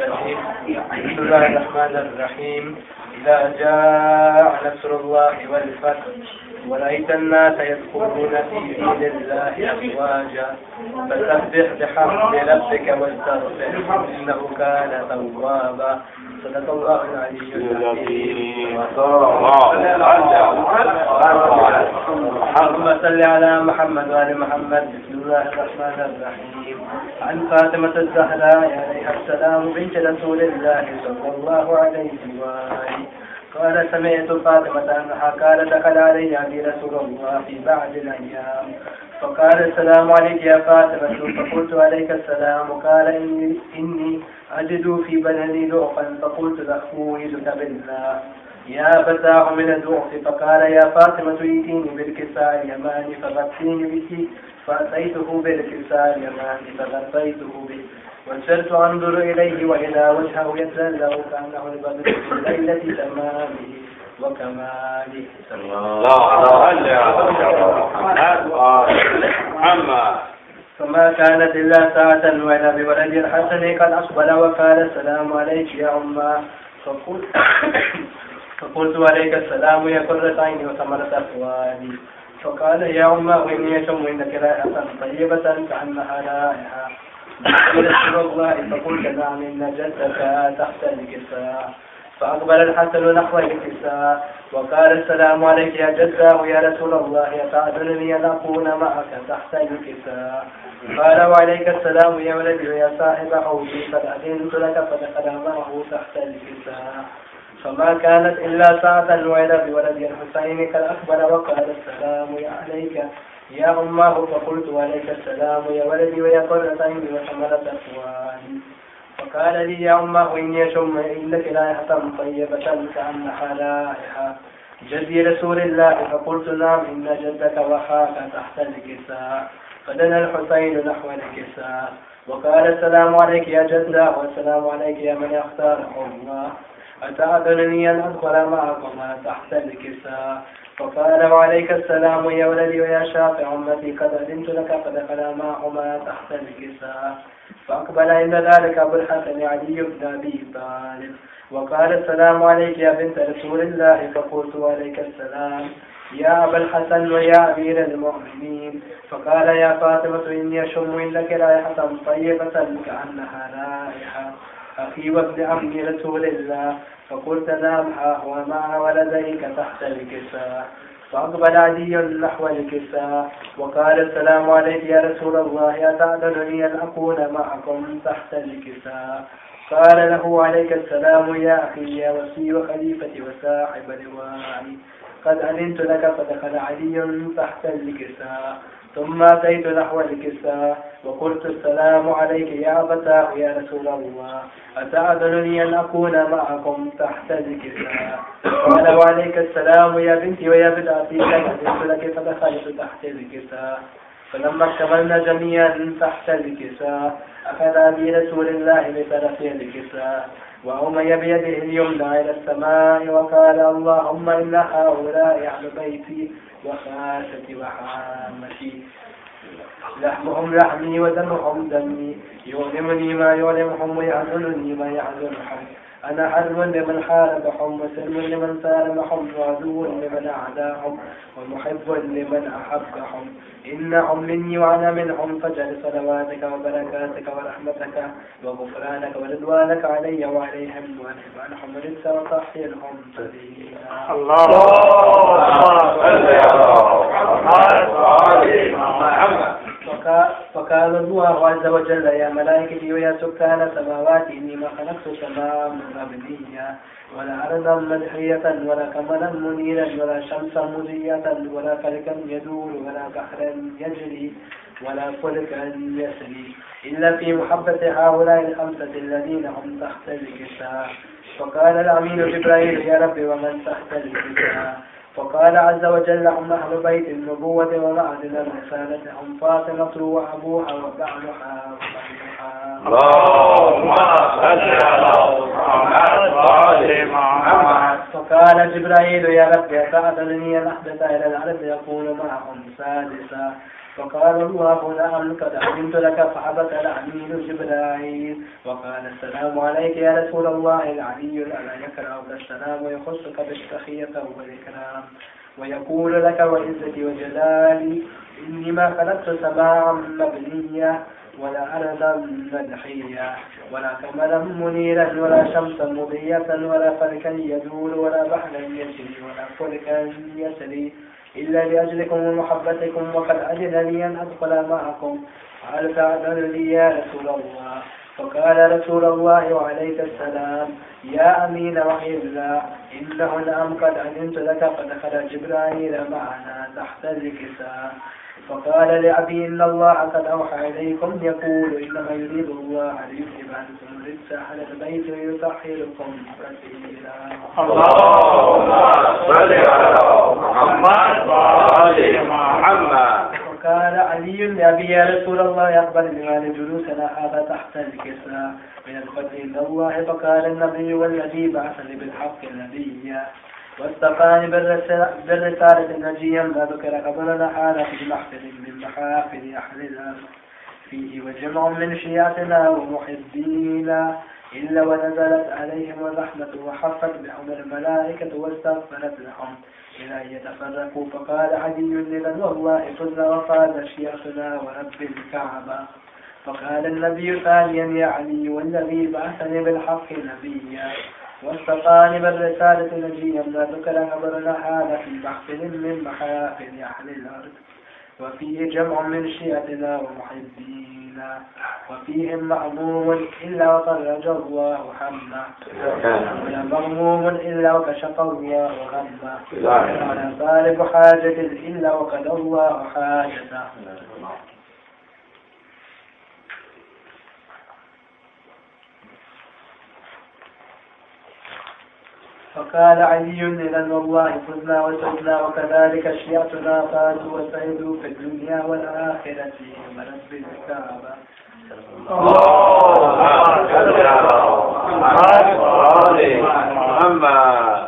الرجيم. بسم الله الرحمن الرحيم. إذا جاء نصر الله والفتح ورأيت الناس يدخلون في دين الله أفواجا فسبح بحمد ربك واستغفره إنه كان توابا. صدق الله العلي العظيم. اللهم صل على محمد وآل محمد. بسم الله الرحمن الرحيم. عن فاطمة الزهراء عليها السلام بنت رسول الله صلى الله عليه وآله قال سمعت فاطمة أنها قال دخل علي أبي رسول الله في بعض الأيام فقال السلام عليك يا فاطمة فقلت عليك السلام. قال إني أجد في بدني ضعفا فقلت له أويدك بالله يا بتاه من الضعف. فقال يا فاطمة ائتيني بالكساء اليماني فغطيني به فأتيته بالكساء اليماني فغطيته به وصرت أنظر إليه وإلى وجهه يتلألأ كأنه البدر في ليلة تمامه وكماله. فما كانت إلا ساعة وإذا بولد الحسن قد أقبل وقال السلام عليك يا أمه. فقلت عليك السلام يا قرة عيني وثمرة أفوالي. فقال يا أمه إني أشم عندك رائحة طيبة كأنها رائحة رسول الله. فقلت نعم إن جدك تحت الكساء. فأقبل الحسن نحو الكساء وقال السلام عليك يا جداه يا رسول الله أتعذرني أن أكون معك تحت الكساء. قال وعليك السلام يا ولدي يا صاحب حوضي فأذنت لك فدخل معه تحت الكساء. فما كانت إلا ساعة وإذا بولد الحسين قد أقبل وقال السلام عليك يا أمه. فقلت عليك السلام يا ولدي ويا قرة عيني وثمرة أفوالي. فقال لي يا أمه إني أشم عندك رائحة طيبة كأنها رائحة جدي رسول الله. فقلت نعم إن جدك وخاك تحت الكساء. فدنا الحسين نحو الكساء وقال السلام عليك يا جده والسلام عليك يا من اختاره الله أتأذنني أن أدخل معكما تحت الكساء. فقال وعليك السلام يا ولدي ويا شافع أمتي قد أذنت لك فدخل معهما تحت الكساء. فأقبل عند ذلك أبو الحسن علي بن أبي طالب وقال السلام عليك يا بنت رسول الله. فقلت وعليك السلام يا أبا الحسن ويا أمير المؤمنين. فقال يا فاطمة إني أشم عندك رائحة طيبة كأنها رائحة أخي وابن عم رسول الله. فقلت نعم ها هو مع ولديك تحت الكساء. فأقبل علي نحو الكساء وقال السلام عليك يا رسول الله أتأذنني أن أكون معكم تحت الكساء. قال له عليك السلام يا أخي يا وصي وخليفتي وصاحب لوائي قد أذنت لك. فدخل علي تحت الكساء ثم أتيت نحو الكساء وقلت السلام عليك يا أبتاه يا رسول الله أتأذنني أن أكون معكم تحت الكساء. قال وعليك السلام يا بنتي ويا بدعتي قد أذنت لك. فدخلت تحت الكساء. فلما اكتملنا جميعا تحت الكساء أخذ أبي رسول الله بطرف الكساء وأومي بيده اليمنى إلى السماء وقال اللهم إن هؤلاء أهل بيتي وخاشتي وحامتي لحمهم لحمي ودمهم دمي يؤلمني ما يؤلمهم ويحزنني ما يحزنهم. أنا حزم لمن حاربهم وسلم لمن سالمهم وعدو لمن أعداهم ومحب لمن أحبهم. إنهم مني وأنا منهم فاجعل صلواتك وبركاتك ورحمتك وغفرانك ورضوانك علي وعليهم وأنهم عنهم رجسا وطهرهم تطهيرا. الله فقال الله عز وجل يا ملائكتي ويا سكان سماواتي إني خلقت سماء مبنية ولا أرضا مدحية ولا قمرا منيرا ولا شمسا مضية ولا فلكا يدور ولا بحرا يجري ولا فلكا يسري إلا في محبة هؤلاء الخمسة الذين هم تحت الكساء. فقال الأمين جبرائيل يا رب ومن تحت الكساء. فقال عز وجل هم أهل بيت النبوة ومعدن الرسالة هم فاطمة وأبوها وبعلها وبعلها. اللهم صل على محمد. فقال فقال جبرائيل يا رب أتعدلني أن أحدث إلى الأرض يكون معهم سادسا فقال الله نعم قد علمت لك فحبط الأمين جبرائيل وقال السلام عليك يا رسول الله العلي لا يكرهك السلام ويخصك بالتخية والإكرام ويقول لك وعزتي وجلالي إني ما خلقت سماعا مبنية ولا أرضا مدحية ولا قمرا منيرا ولا شمسا مضية ولا فلكا يدور ولا بحرا يجري ولا فلكا يسري إلا لأجلكم ومحبتكم وقد أذن لي أن أدخل معكم قال فأذن لي يا رسول الله فقال رسول الله وعليك السلام يا أمين وحي الله إنه نعم قد أذنت لك فدخل جبرائيل معنا تحت الكساء فقال لأبي إن الله قد أوحى إليكم يقول إنما يريد الله ليذهب عنكم الرجس أهل البيت ويطهركم تطهيرا. اللهم صل على محمد وآل محمد. وقال علي لأبي يا رسول الله أخبرني عن جلوسنا هذا تحت الكساء من الفضل إلى الله. فقال النبي والذي بعثني بالحق النبي واستقاني بالرسالة النجية ما ذكر قبلنا هذا في محفل من محافل أهل الأرض فيه وجمع من شيعتنا ومحبينا إلا ونزلت عليهم الرحمة وحفت بهم الملائكة واستغفرت لهم إلى أن يتفرقوا. فقال علي لمن والله فزنا وقال شيخنا ورب الكعبة. فقال النبي ثانيا يا علي والذي بعثني بالحق نبيا واستقاني بالرسالة نجيا ما ذكر خبرنا هذا في محفل من محافل أهل الأرض وفيه جمع من شيعتنا ومحبينا وفيهم مأموم إلا وفرج الله همه ولا مغموم إلا وكشف الله غمه ولا طالب حاجة إلا وقضى الله حاجته. فقال علي إذن والله فزنا وسعدنا وكذلك شيعتنا فازوا وسعدوا في الدنيا والآخرة ورب الكعبة. اللهم صل على محمد.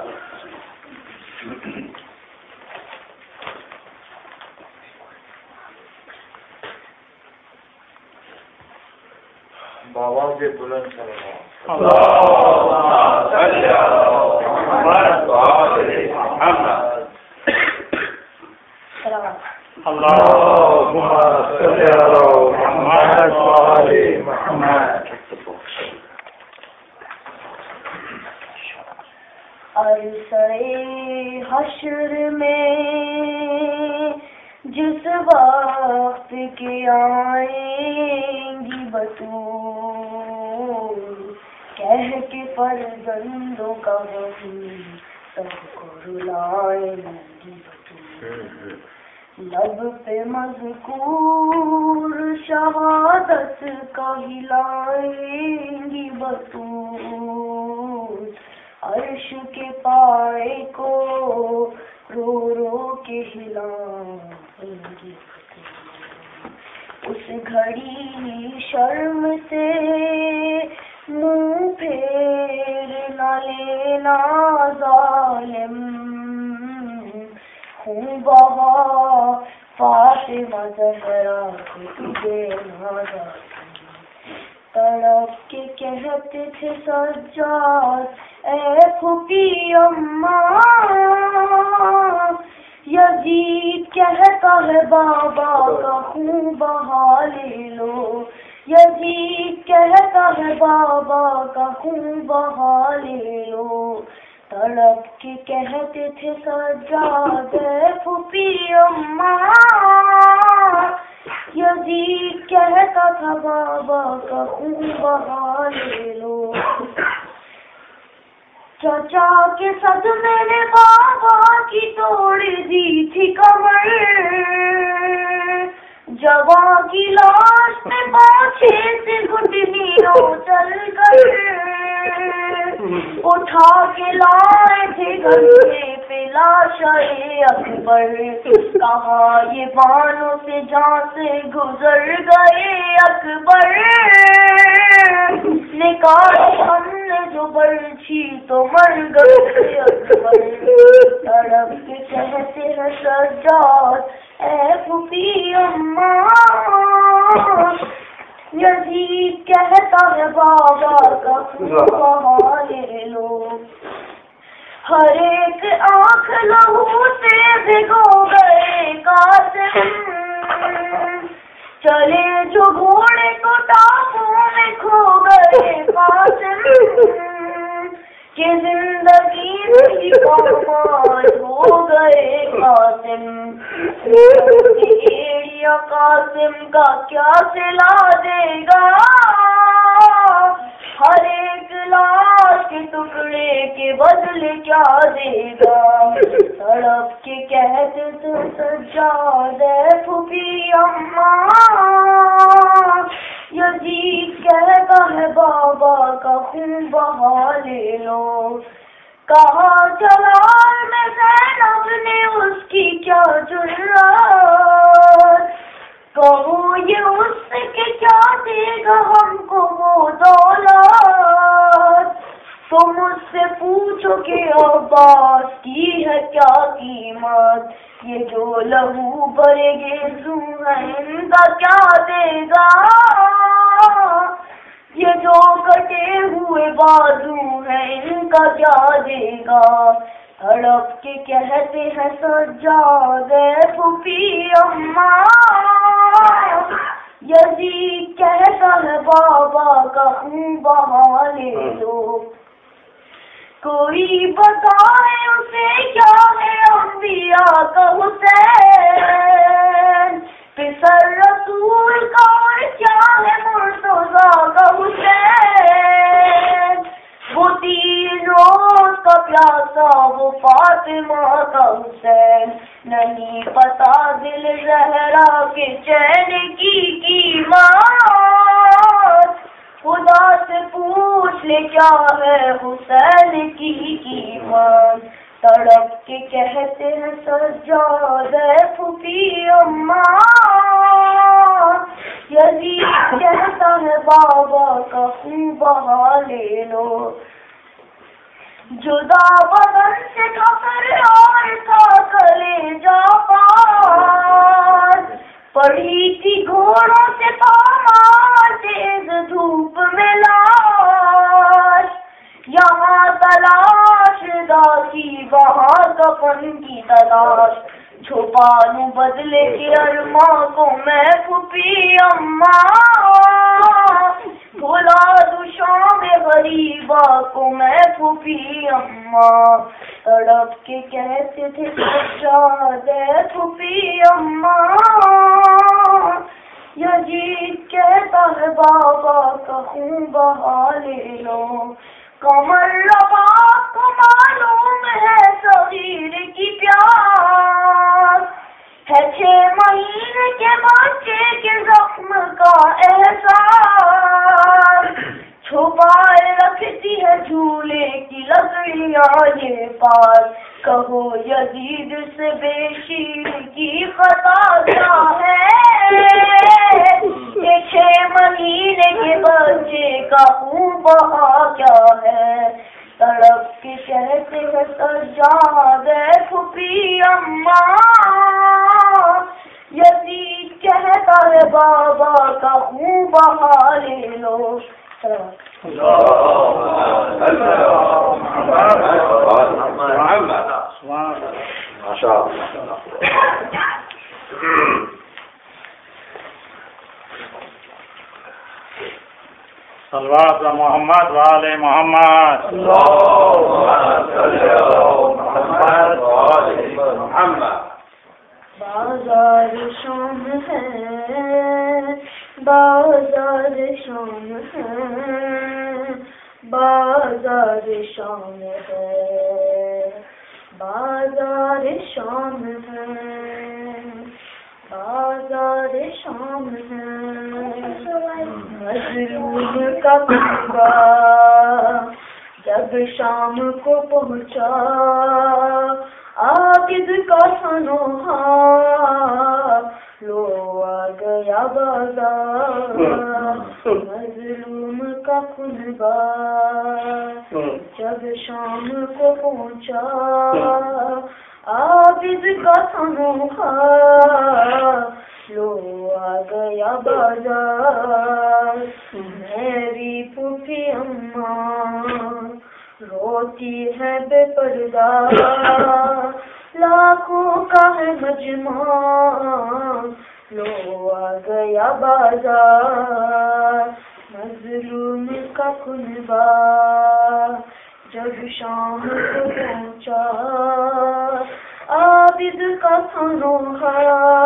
بابا کے بلند صلوات. اللهم صل على محمد وآل محمد. اللهم صل على محمد وآل محمد. عرصۂ حشر میں جس وقت کے آئیں گی بطول کہہ کے فرزندوں کا ہم سب کو رلائیں گی بطول لب پہ مذکور شہادت کا ہلائیں گی بطول عرش کے پائے کو رو رو کے ہلائیں گی اس گھڑی شرم سے منہ پھیر نہ لینا ظالم خون بہا فاطمہ زہرا کو تجھے نہ تڑپ کے کہتے تھے سجاد اے پھوپھی اماں یزید کہتا ہے بابا کا خون بہا لے لو یزید کہتا ہے بابا کا خون بہا لے لو تڑپ کے کہتے تھے سجاد اے پھوپھی اماں یزید کہتا تھا بابا کا خون بہا لے لو چچا کے صدمے نے بابا کی توڑ دی تھی کمر جوان کی لاش میں پاچھے سے گھٹنیوں چل کر اٹھا کے لائے تھے گھر سے پلا شاہ اکبر کہاں یہ بانوں سے جان سے گزر گئے اکبر نکال ہم نے جو برچھی تو مر گئے اکبر، تڑپ کے کہتے ہیں سجاد اے پھوپھی اماں، یزید کہتا ہے بابا کا خون بہا لے لو، ہر ایک آنکھ لہو سے بھگو گئے قاسم، چلے جو گھوڑے کو ٹاپوں میں کھو گئے قاسم، کہ زندگی کی پامال ہو گئے قاسم، ایڑیا قاسم کا کیا سلا دے گا، ہر ایک لاش کے ٹکڑے کے بدلے کیا دے گا، تڑپ کے کہتے تو سجاد اے پھوپھی اماں، یزید کہتا ہے بابا کا خون بہا لے لو، کہا جلال میں زینب نے اس کی کیا جرات، کہو یہ اس کے کیا دے گا ہم کو وہ دولت، تو مجھ سے پوچھو کہ عباس کی ہے کیا قیمت، یہ جو لہو بھرے گیسو ہیں ان کا کیا دے گا، یہ جو کٹے ہوئے بازو ہیں ان کا کیا دے گا، تڑپ کے کہتے ہیں سجاد اے پھوپھی اماں، یزید کہتا ہے بابا کا خون بہا لے لو، کوئی بتائے اسے کیا ہے انبیاء کا حسین، پسر رسول کا اور کیا ہے مرتضیٰ کا حسین، وہ 3 روز کا پیاسا وہ فاطمہ کا حسین، نہیں پتا دل زہرا کے چین کی قیمت، خدا سے پوچھ لے کیا ہے حسین کی قیمت، تڑپ کے کہتے ہیں سجاد اے پھوپھی اماں، یزید کہتا ہے بابا کا خون بہا لے لو، جدا بدن سے کفر اور کا کلیجہ پاس، پڑی تھی گھوڑوں سے پامال تیز دھوپ میں لاش، یہاں تلاش دا کی وہاں کفن کی تلاش، چھپا لوں بدلے کے ارماں کو میں پھوپھی اماں، بھلا دوں شام غریبا کو میں پھوپھی اماں، تڑپ کے کہتے تھے سجاد اے پھوپھی اماں، یزید کہتا ہے بابا کا خون بہا لے لو، کمر رباب کو معلوم ہے صغیر کی پیاس، ہے 6 مہینے کے بچے کے زخم کا احساس، چھپائے رکھتی ہے جھولے کی لکڑیاں یہ پاس، کہو یزید سے بے شیر کی خطا کیا ہے، یہ 6 مہینے کے بچے کا خون بہا کیا ہے، تڑپ کے کہتے ہیں سجاد اے پھوپھی اماں، یزید کہتا ہے بابا کا خون بہا لے لو، صلوات محمد وآل محمد، بازار شام ہے، بازار شام ہے، بازار شام ہے، بازار شام ہے، بازار شام ہے، مظلوم کا کنبہ جب شام کو پہنچا، عابد کا سنوہا لو آ گیا بازار، مظلوم کا کنبہ جب شام کو پہنچا عابد کا سنوکھا لو آ گیا بازار میری پھوپھی اماں روتی ہے بے پردہ لاکھوں کا ہے مجمع لو آ گیا بازار مظلوم کا کنبہ جب شام کو پہنچا عابد کا سنوکھا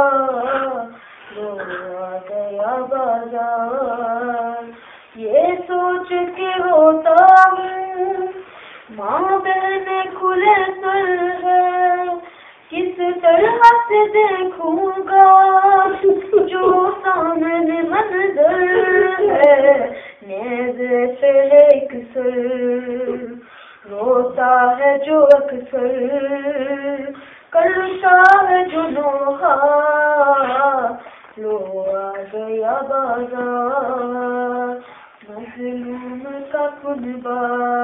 لو آ گیا بازار یہ سوچ کے روتا ہوں ماں بہن کھلے سر ہے کس طرح سے دیکھوں گا جو سامنے منظر ہے نیز سے ایک سر روتا ہے جو اکثر کرتا ہے جو نوحہ لو آ گیا بازار مظلوم کا کنبہ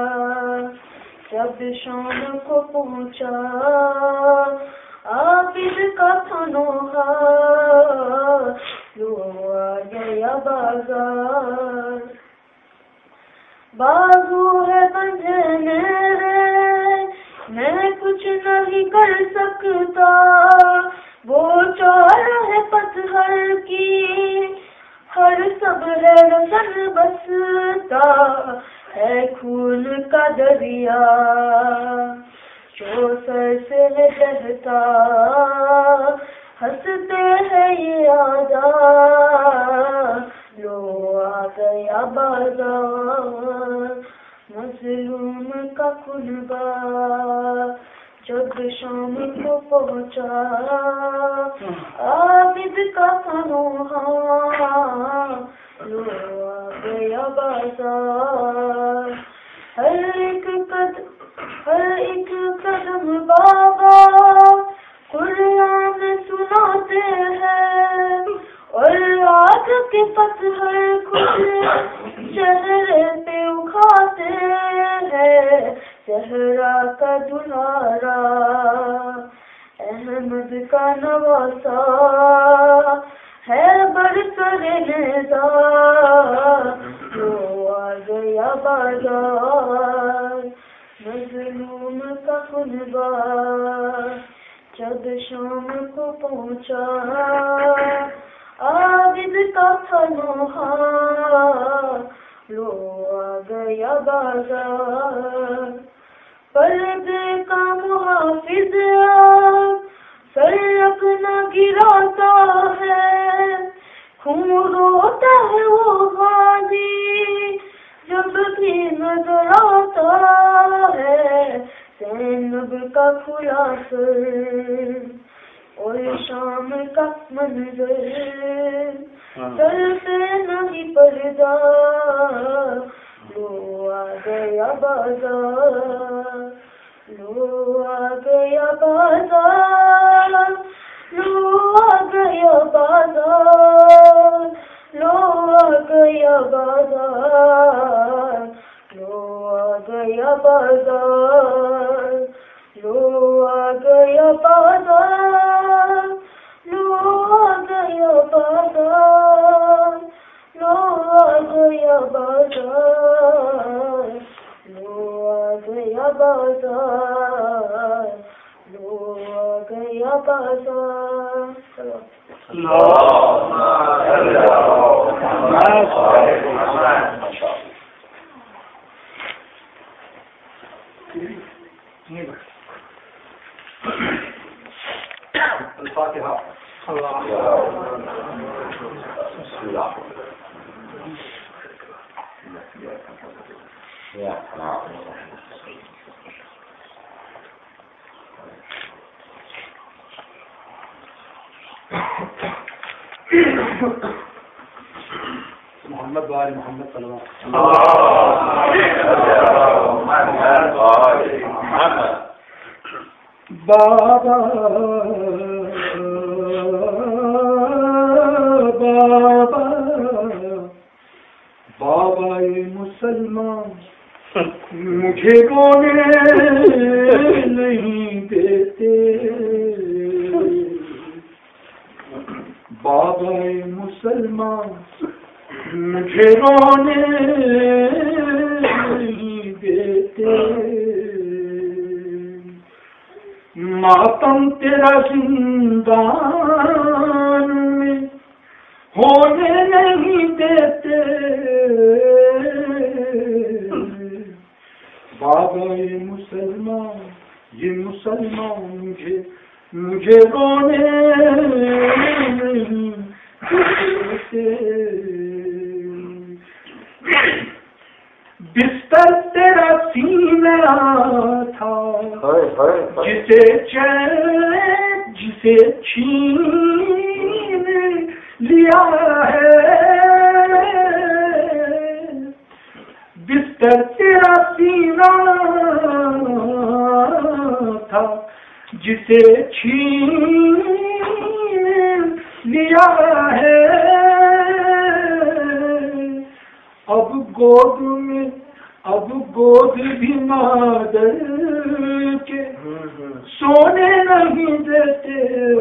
جب شام کو پہنچا عابد کا سنوکھا لو آ گیا بازار بازو ہے بندھے میرے میں کچھ نہیں کر سکتا وہ چار ہے پتھر کی ہر سب ہے رسن بستا ہے خون کا دریا جو سر سے ہے بہتا ہنستے ہیں یہ آزاد لو آ گیا بازار مظلوم کا کنبہ جب شام کو پہنچا عابد کا سنوکھا لو آ گیا بازار ہر ایک قدم بابا قرآن سناتے ہیں اور آگ کے پتھر خود چہرے پہ اکھاتے ہیں صحرا کا دلارا احمد کا نواسا ہے برسر نیزا لو آ گیا بازار مظلوم کا کنبہ جب شام کو پہنچا عابد کا سنوکھا لو آ گیا بازار پردے کا محافظ سرک نہ گراتا ہے خون روتا ہے وہ غازی جب بھی نظر آتا ہے زینب کا کھلا سر اور شام کا منظر سر سے نہیں پردہ لو آ گیا بازار لو آ گیا بازار لو آ گیا بازار لو آ گیا بازار لو آ گیا بازار لو آ گیا بازار لو آ گیا بازار لو آ گیا بازار لو آ گیا بازار لو آ گیا بازار الفاتحة محمد وآل محمد صلی اللہ علیہ وسلم بابا بابا بابا مسلمان مجھے رونے نہیں دیتے بابا مسلمان مجھے رونے نہیں دیتے ماتم تیرا زندان میں ہونے نہیں دیتے بابا یہ مسلمان مجھے رونے نہیں دیتے بستر تیرا سینہ تھا جسے چھین لیا ہے بستر تیرا سینہ تھا جسے چھین لیا ہے اب گود بھی مادر کے سونے نہیں دیتے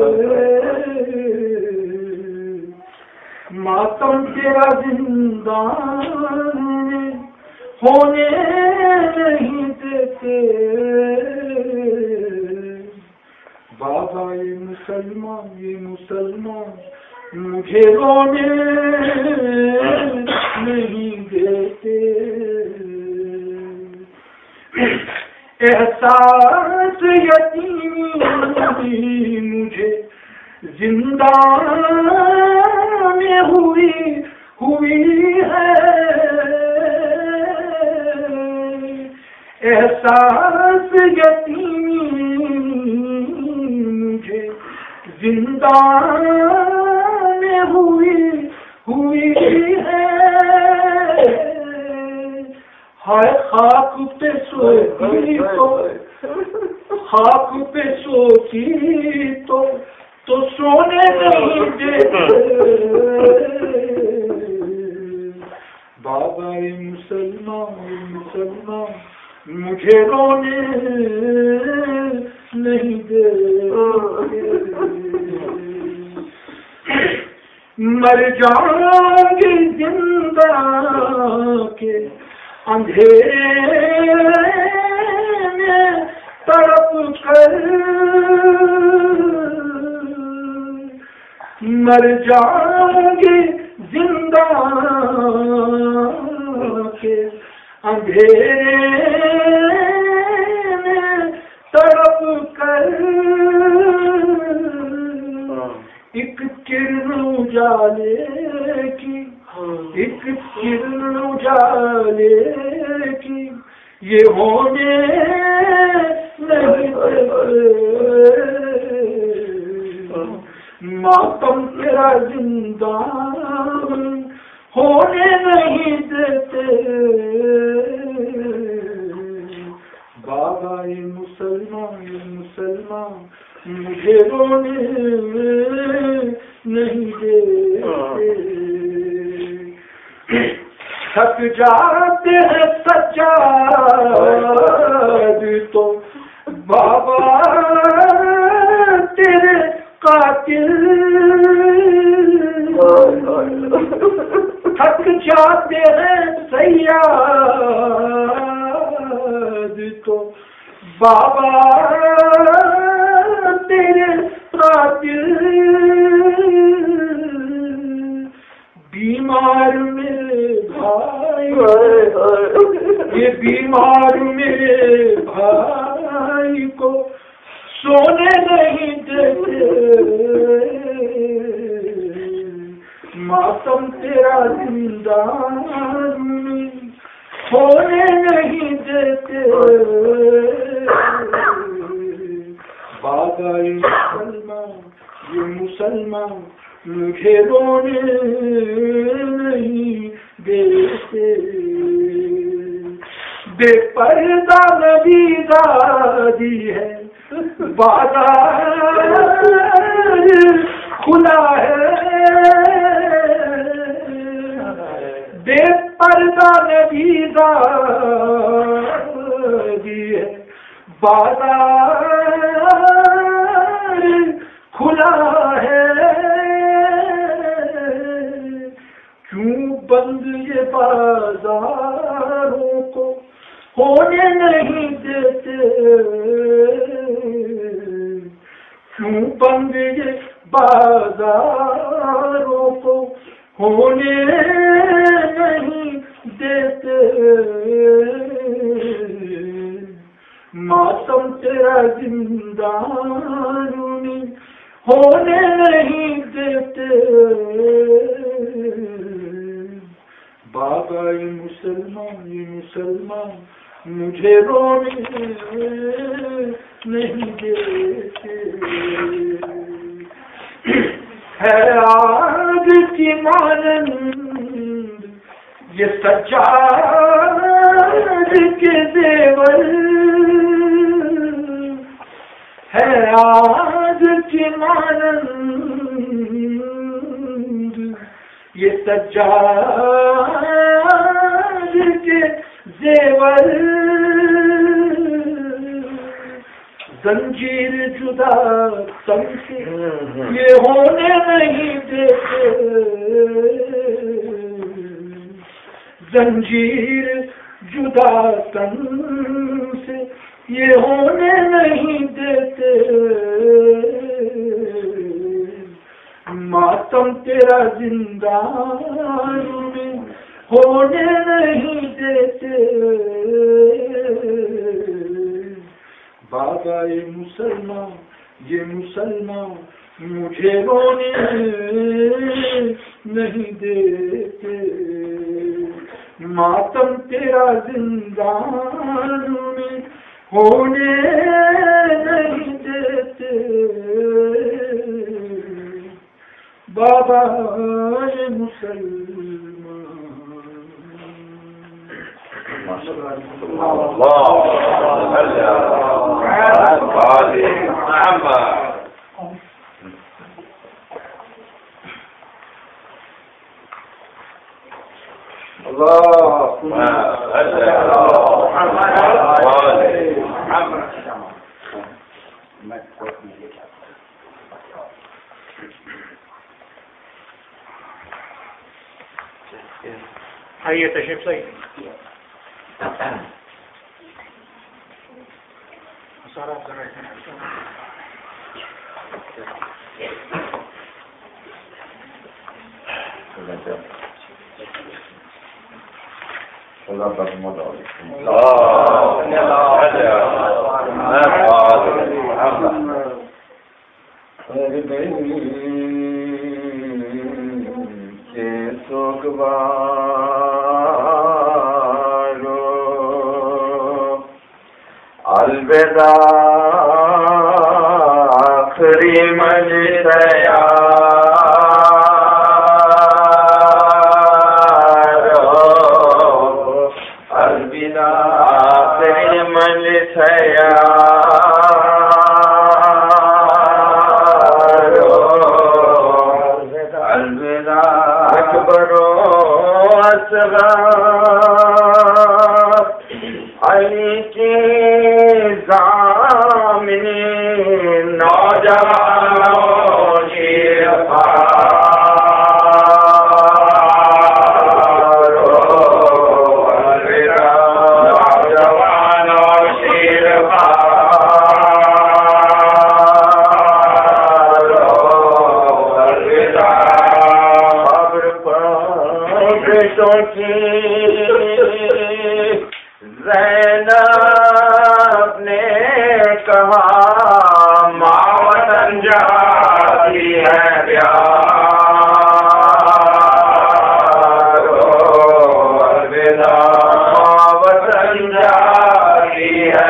ماتم تیرا زندان میں ہونے نہیں دیتے بابا یہ مسلمان مجھے رونے نہیں دیتے احساس یتیمی مجھے زندان میں ہوئی ہے احساس یتیمی مجھے زندان میں ہوئی ہے ہائے خاک پہ سوتی تو سونے نہیں دیتے بابا مسلمان مجھے رونے نہیں دیتے مر جاؤں گی زندہ کے اندھیرے میں تڑپ کر مر جاؤں گی زندہ کے اندھیرے میں تڑپ کر ایک کرن اجالے کی یہ ہونے نہیں ماتم تیرا زندان ہونے نہیں دیتے بابا یہ مسلمان مجھے رونے نہیں دیتے تھک جاتے ہیں سجاد تو بابا تیرے قاتل تھک جاتے ہیں سیاد تو بابا تیرے قاتل بیمار میرے بھائی یہ بیمار میرے بھائی کو سونے نہیں دیتے ماتم تیرا زندان میں ہونے نہیں دیتے بابا یہ مسلمان مجھے رونے نہیں دیتے بے پردہ نبی دادی ہے بازار کھلا ہے بے پردہ نبی دادی بازار کھلا ہے کیوں بند یہ بازاروں کو ہونے نہیں دیتے کیوں بند یہ بازاروں کو ہونے نہیں دیتے ماتم تیرا زندانوں میں ہونے نہیں دیتے بابا یہ مسلمان مجھے رونے نہیں دیتے ہے آگ کی مانند یہ سجاد کے زیور ہے آگ کی مانند یہ سجاد کے زیور زنجیر جدا تن سے یہ ہونے نہیں دیتے زنجیر جدا تن سے یہ ہونے نہیں دیتے ماتم تیرا زندان میں ہونے نہیں دیتے بابا یہ مسلمان مجھے رونے نہیں دیتے ماتم تیرا زندان میں ہونے نہیں دیتے بابا یہ آئیے تشریف صحیح سارا الوداع آخری مجلس الوداع آخری مجلس الوداع اکبر و اصغر علی کی زامنی نوجوانوں کی زینب نے کہا ماں وطن جاتی ہے پیار الوداع ماں وطن جاتی ہے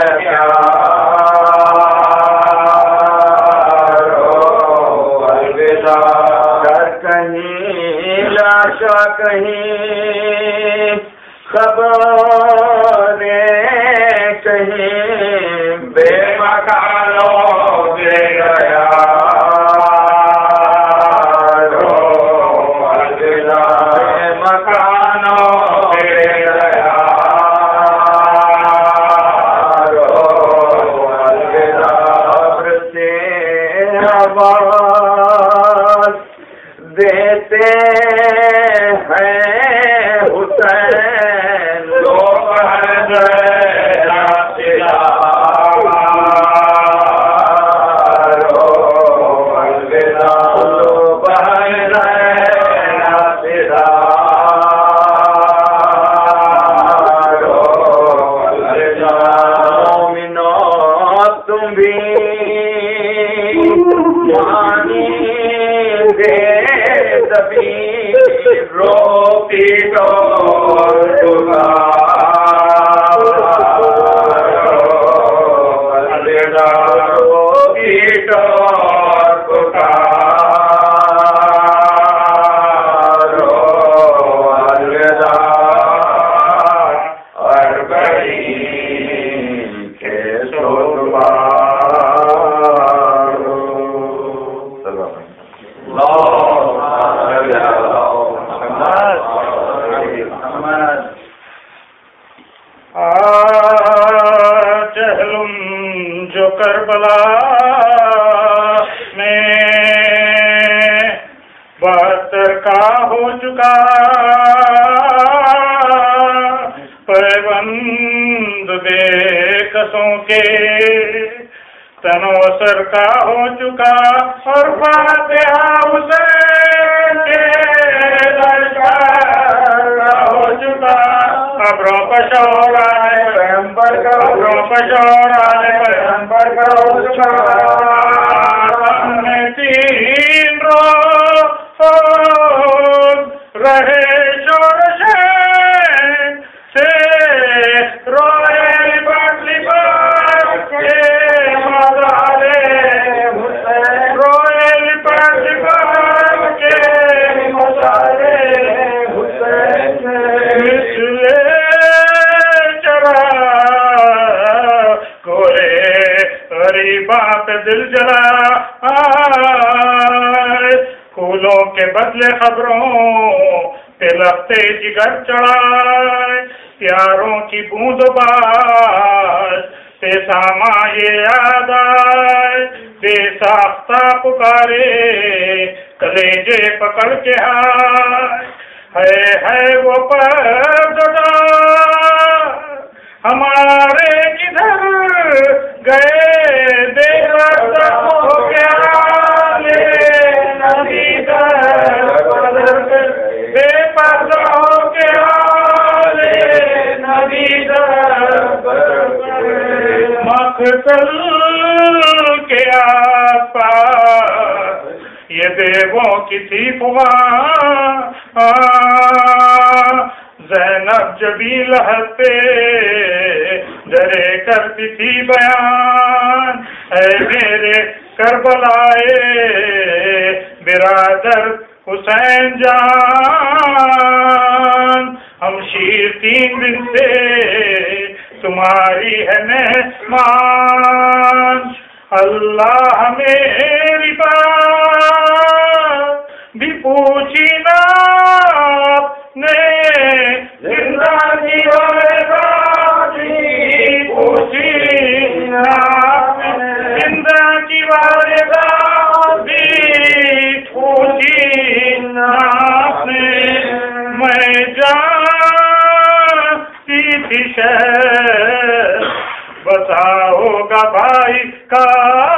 پیار الوداع ڈر کہیں لاشا کہیں خبریں کہیں بے مکانوں دے گیا بے مکانوں دے گیا آواز دیتے ہیں حسین لوگ تنوسر کا ہو چکا اور فاتحہ حسین کے لشکر کا ہو چکا قبروں پر شور آئے پیغمبر کا قبروں پر شور آئے پیغمبر کا ہو چکا ہم نے تین روز رہے شور سے روئے دل جلا پھولوں کے بدلے خبروں پہ لگتے جگر چڑھائے پیاروں کی بوند باز پہ ساما یہ یاد آئے بے ساختہ پکارے کلیجے پکڑ کے ہے وہ پردہ ہمارے کدھر گئے بے پردہ ہو گیا نبی بے پردہ ہو گیا نبی مقتل کے آس پاس یہ دیووں کی تھی فغاں زینب جبی لہت پہ ڈرے کرتی تھی بیان اے میرے کربلائے برادر حسین جان ہم شیر 3 دن سے تمہاری ہے مہمان اللہ میری بات بھی پوچھی نا نے زندگی پوچھی نا زندگی والے بھی پوچھی نا میں جانتی تھی شہر بتا ہوگا بھائی کا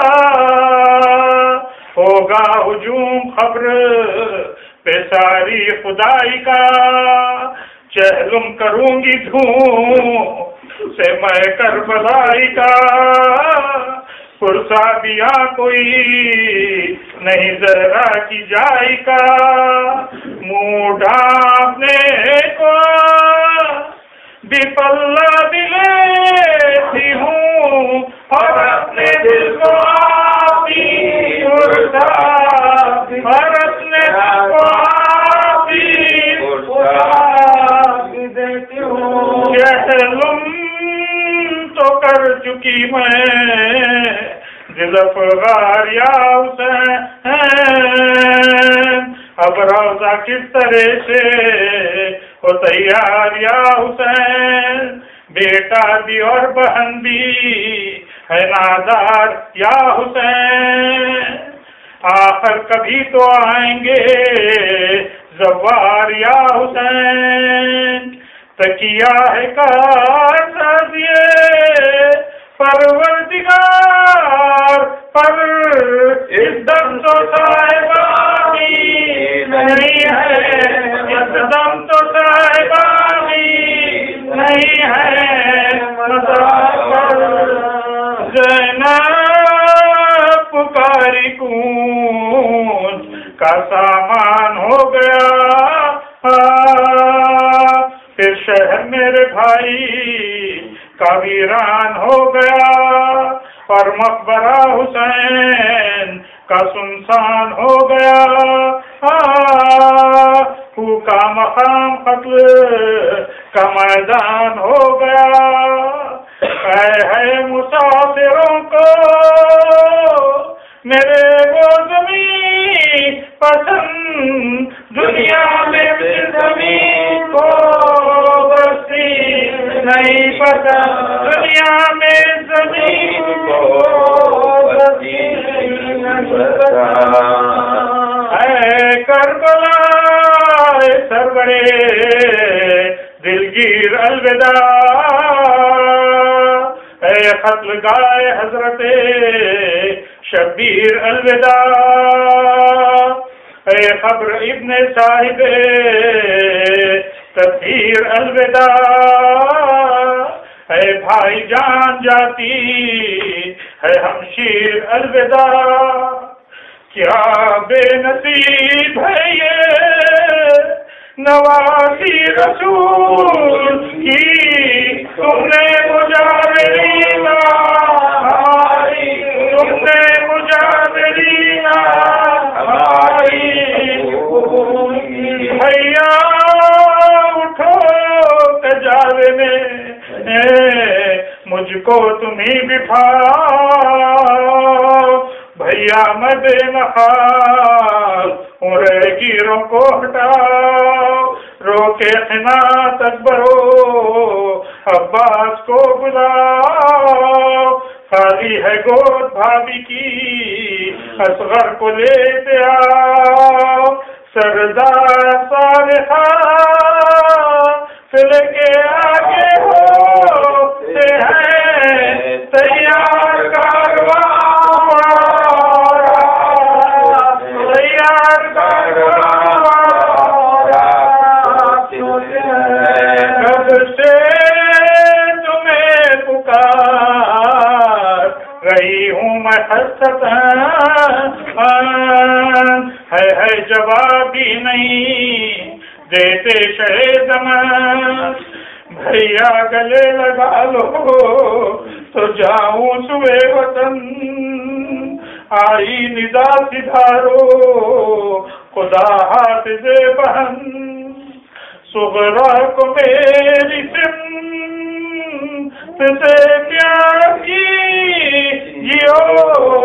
ہوگا ہجوم خبر پہ ساری خدائی کا چہلم کروں گی دھوم سے میں کربلائی کا پرسا دیا کوئی نہیں ذرا کی جائی کا منہ ڈھانپنے کو بھی پلہ دلیتی ہوں اور اپنے دل کو آپی پرسا اور اپنے دل کو آپی دیتی ہوں چہلم تو کر چکی میں دل افغار یا حسین اب روزہ کس طرح سے ہو تیار یا حسین بیٹا بھی اور بہن بھی ہے نادار یا حسین آخر کبھی تو آئیں گے زوار یا حسین. تکیہ ہے کار سازیے پروردگار پر اس دم تو صاحبانی نہیں ہے، اس دم تو صاحبانی نہیں ہے مسافر. زینب پکاری کونج کا سامان ہو گیا، پھر شہر میرے بھائی کا ویران ہو گیا، اور مقبرہ حسین کا سنسان ہو گیا. کا مقام قتل کا میدان ہو گیا. ہے مسافروں کو میرے وہ زمین پسند، دنیا میں زمین کو بستی نہیں پسند، دنیا میں زمین کو بستی نہیں پسند. اے کربلا سرورے دلگیر الوداع، اے قتل گائے حضرت شبیر الوداع، اے قبر ابن صاحب تطہیر الوداع، اے بھائی جان جاتی ہے ہمشیر الوداع. کیا بے نصیب ہے یہ نواسی رسول کی، تم نے مجاورین ہماری، تم نے مجاورین ہماری. بھیا اٹھو کجاوے میں مجھ کو تمہیں بٹھاؤ، بھیا میں بے نخال رہ گیروں کو ہٹاؤ. رو کے خنا تک برو عباس کو بلاؤ، خالی ہے گود بھابھی کی اصغر کو لیتے آؤ. سردار صالحہ فل کے آگے ہوتے ہیں تیار کارواں، تیار کارواں. کب سے تمہیں پکار رہی ہوں میں حسرتاً، ہے جواب بھی نہیں دیتے شہ زمان. بھیا گلے لگا لو تو جاؤں سوے وطن، آئی ندا سدھارو خدا حافظ بہن. صغرا کو میری سمت سے پیار کی جیو